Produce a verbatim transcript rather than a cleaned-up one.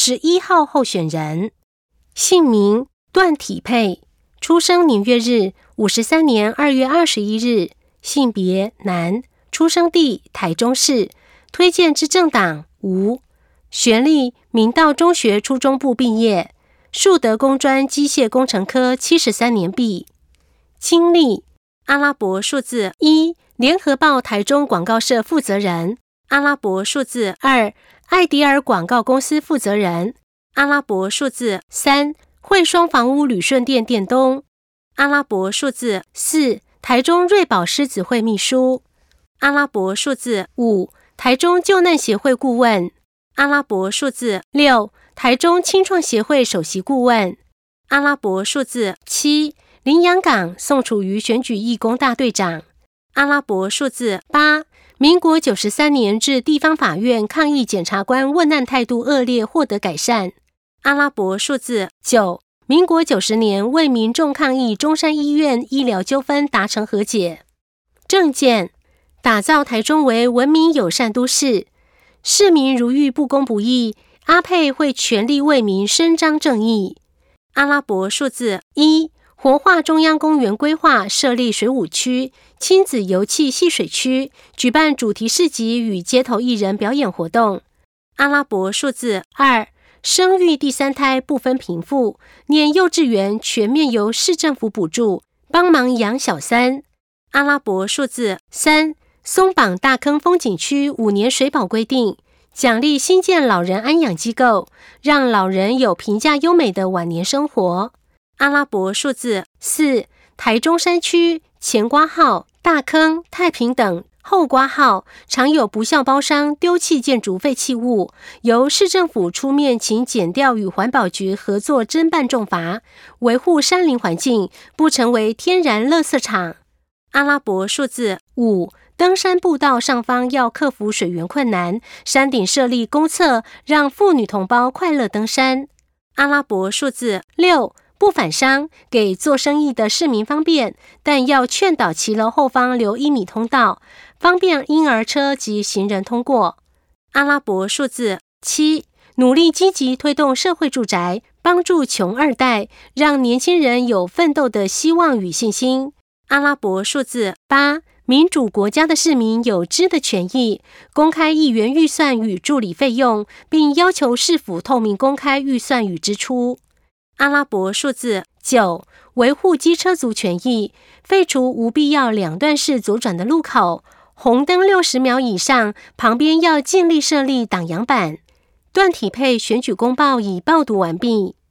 十一号候选人，姓名段体佩，出生年月日五十三年二月二十一日，性别男，出生地台中市，推荐之政党无，学历明道中学初中部毕业，树德工专机械工程科七十三年毕。经历阿拉伯数字一，联合报台中广告社负责人；阿拉伯数字二，艾迪尔广告公司负责人；阿拉伯数字三，汇双房屋旅顺店店东；阿拉伯数字四，台中瑞宝狮子会秘书；阿拉伯数字五，台中救难协会顾问；阿拉伯数字六，台中青创协会首席顾问；阿拉伯数字七，林洋港宋楚瑜选举义工大队长；阿拉伯数字八，民国九十三年至地方法院抗议检察官问案态度恶劣获得改善；阿拉伯数字九，民国九十年为民众抗议中山医院医疗纠纷达成和解。政见：打造台中为文明友善都市，市民如遇不公不义，阿佩会全力为民伸张正义。阿拉伯数字一，活化中央公园规划设立水舞区、亲子游憩戏水区，举办主题市集与街头艺人表演活动。阿拉伯数字二，生育第三胎不分贫富，念幼稚园全面由市政府补助，帮忙养小三。阿拉伯数字三，松绑大坑风景区五年水保规定，奖励新建老人安养机构，让老人有评价优美的晚年生活。阿拉伯数字四，台中山区前括号大坑、太平等后括号常有不肖包商丢弃建筑废弃物，由市政府出面请检调与环保局合作侦办重罚，维护山林环境，不成为天然垃圾场。阿拉伯数字五，登山步道上方要克服水源困难，山顶设立公厕，让妇女同胞快乐登山。阿拉伯数字六，不反商，给做生意的市民方便，但要劝导骑楼后方留一米通道，方便婴儿车及行人通过。阿拉伯数字七，努力积极推动社会住宅，帮助穷二代，让年轻人有奋斗的希望与信心。阿拉伯数字八，民主国家的市民有知的权益，公开议员预算与助理费用，并要求市府透明公开预算与支出。阿拉伯数字九，维护机车族权益，废除无必要两段式左转的路口，红灯六十秒以上，旁边要尽力设立挡阳板。段体佩选举公报已报读完毕。